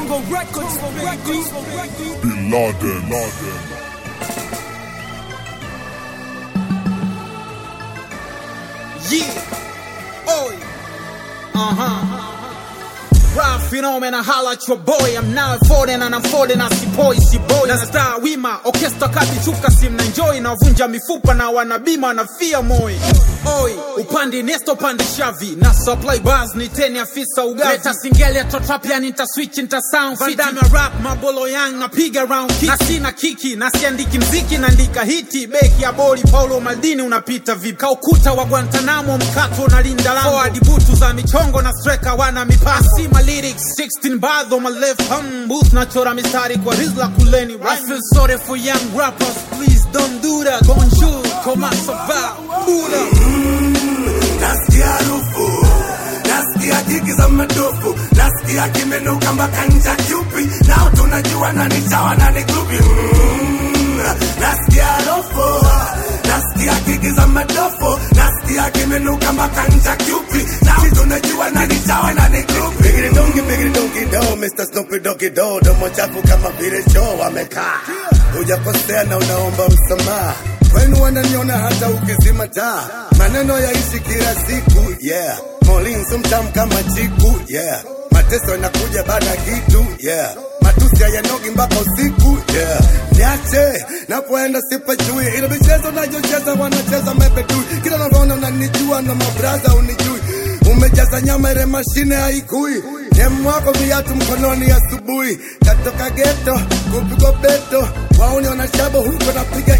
Tongo Records, Bin Laden. Yeah. Oi. Rap phenomena, holla at your boy. I'm now folding and I'm folding as si boy. Na star wima, orchestra kati chuka sim na enjoy. Na vunja mifupa na wanabima na fia moi. Oi, upandi nesto pandi shavi. Na supply bars ni teni afisa ugavi. Leta singeli ya totrap ya nita switch nita sound fit. Vandame rap, mabolo yang na piga round kick. Na sina kiki, na siandiki mziki na ndika hiti. Beki ya boli, Paulo Maldini unapita vipi. Kaukuta wa Guantanamo mkato na linda lango. Forward butu za michongo na striker wana mipasi. Lyrics 16 bars on my left hand. Booth nachora mistari kwa rizla kuleni. I feel sorry for young rappers, please don't do that. Bonjour, comment ça va? Buddha. Nasikia harufu, nasikia jigi za madofu, nasikia kimenuka mpaka ncha kiupi. Nao tunajua nani chawa nani grupi. Nasikia harufu, nasikia jigi za madofu, nasikia kimenuka mpaka ncha kiupi. Nao tunajua nani chawa nani grupi. Biggie dongi do, Mr. Snoopy Doggy Do. Domo chafu kama vile choo wamekaa. Hujakosea na unaomba msamaha. Kwenu wananiona hata ukizima taa. Maneno yaishi kila siku, yeah. Molinzo mtamu kama chiku, yeah. Mateso yanakuja baada kitu, yeah. Matusi hayanogi mpaka usiku, yeah. Niache, napoenda sipajui. Ilo michezo nayocheza wanacheza mepetui. Kila naona unanijua na mabraza unijui. Umejaza nyama ile mashine haikui. Demu wako viatu mkononi asubuhi. Katoka ghetto, kupigwa beto. Wauni wanashabo huko napiga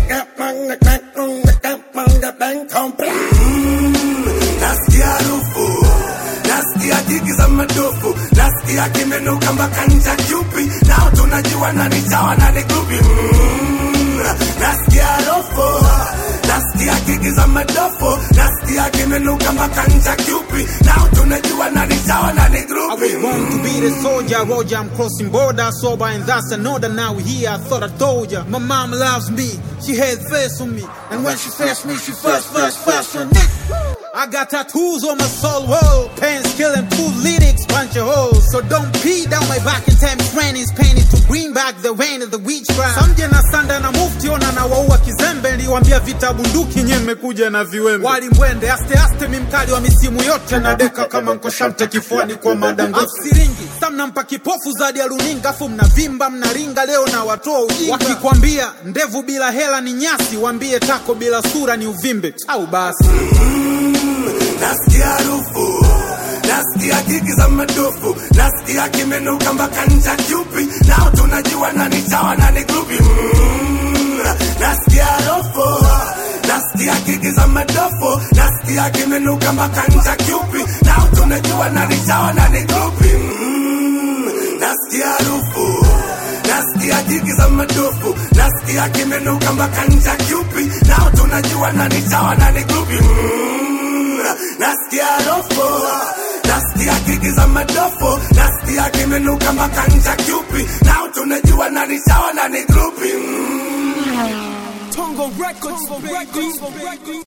nasikia harufu, nasikia jigi za madofu, nasikia kimenuka mpaka ncha kiupi. Nao tunajua nani chawa nani grupi. Nasikia harufu, nasikia jigi za madofu, nasikia kimenuka mpaka ncha kiupi. Nao tunajua nani chawa nani grupi. I was born to be the soldier, Roger, I'm crossing border, sober and that's another. Now here, I thought I told ya. My mom loves me, she had faith on me. And when she faced me, she first on it. I got tattoos on my soul wall, pants killing 2 lyrics, punch a hole. So don't pee down my back and tell me training's painted to bring back the rain of the witchcraft. Samje na sanda na mufti ona na waua kizembe. Niliwambia vita bunduki nye mmekuja na viwembe. Wali mwende, aste mimkali wa misimu yote. Na deka kama mkoshamte kifuani kwa madango. Siringi, samna mpa kipofu zadi ya runinga. Fu mnavimba, mnaringa leo na watoa ujinga. Wakikwambia, ndevu bila hela ni nyasi. Wambie tako bila sura ni uvimbe. Au basi. Nasikia harufu, nasikia jigi za madofu, nasikia kimenuka mpaka ncha kiupi. Nao tunajua nani chawa nani grupi. Nasikia harufu, nasikia jigi za madofu, nasikia kimenuka mpaka ncha kiupi. Nao tunajua nani chawa nani grupi. Nasikia harufu, nasikia jigi za madofu, nasikia kimenuka mpaka ncha kiupi. Nao tunajua nani chawa nani grupi. Nasikia harufu, nasikia jigi za madofu, nasikia kimenuka mpaka ncha kiupi. Nao tunajua nani chawa nani grupi. Tongo Records.